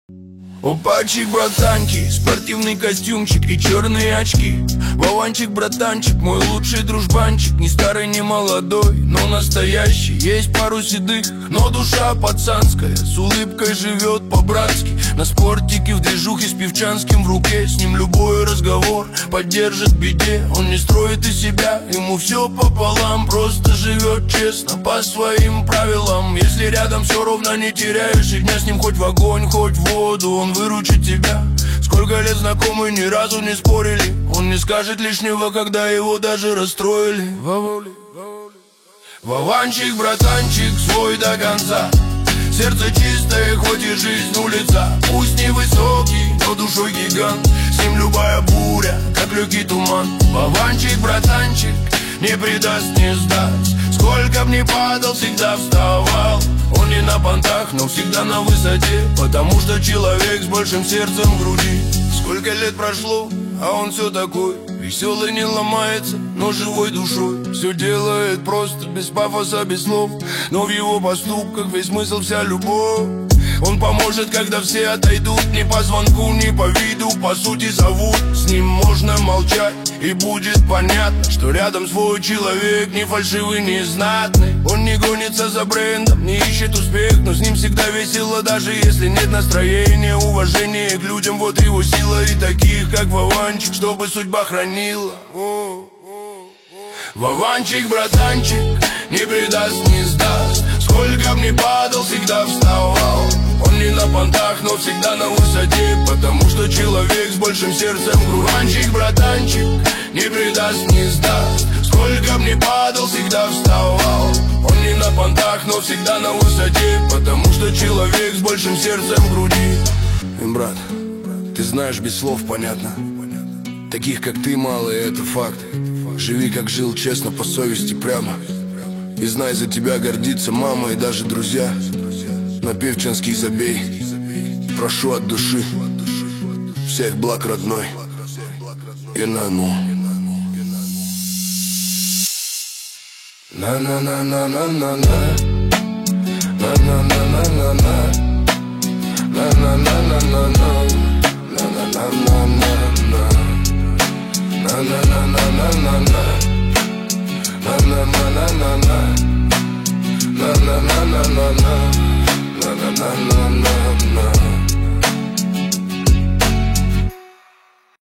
Опачик, братанчик, спортивный костюмчик и черные очки. Вованчик, братанчик, мой лучший дружбанчик. Не старый, не молодой, но настоящий. Есть пару седых, но душа пацанская. С улыбкой живет по-братски. На спортике, в движухе с певчанским в руке. С ним любой разговор поддержит в беде. Он не строит из себя, ему все пополам. Просто живет честно, по своим правилам. Если рядом все ровно не теряешь, и дня с ним хоть в огонь, хоть в воду, он выручит тебя. Сколько лет знакомы, ни разу не спорили. Он не скажет лишнего, когда его даже расстроили. Вованчик, братанчик, свой до конца. Сердце чистое, хоть и жизнь улица. Пусть невысокий, но душой гигант. С ним любая буря, как легкий туман. Вованчик, братанчик, не предаст, не сдаст. Сколько б ни падал, всегда вставал. Он не на понтах, но всегда на высоте. Потому что человек с большим сердцем в груди. Сколько лет прошло, а он все такой. Веселый, не ломается, но живой душой. Все делает просто, без пафоса, без слов. Но в его поступках весь смысл, вся любовь. Он поможет, когда все отойдут. Ни по звонку, ни по виду, по сути зовут. С ним можно молчать, и будет понятно, что рядом свой человек, не фальшивый, не знатный. Он не гонится за брендом, не ищет успех, но с ним всегда весело, даже если нет настроения. Уважение к людям, вот его сила. И таких, как Вованчик, чтобы судьба хранила. Вованчик, братанчик, не предаст, не сдаст. Сколько б ни падал, всегда вставал. Он не на понтах, но всегда на высоте. Потому что человек с большим сердцем в груди. Вованчик, братанчик, не предаст, не сдаст. Сколько б ни падал, всегда вставал. Он не на понтах, но всегда на высоте. Потому что человек с большим сердцем в груди. Брат, ты знаешь, без слов понятно. Таких, как ты, мало, и это факт. Живи, как жил, честно, по совести, прямо. И знай, за тебя гордится мама и даже друзья. На певчанский забей, прошу от души. Всех благ, родной. И на ну. На-на-на-на-на-на-на. На-на-на-на-на-на. На-на-на-на-на-на. На-на-на-на-на-на. На-на-на-на-на-на.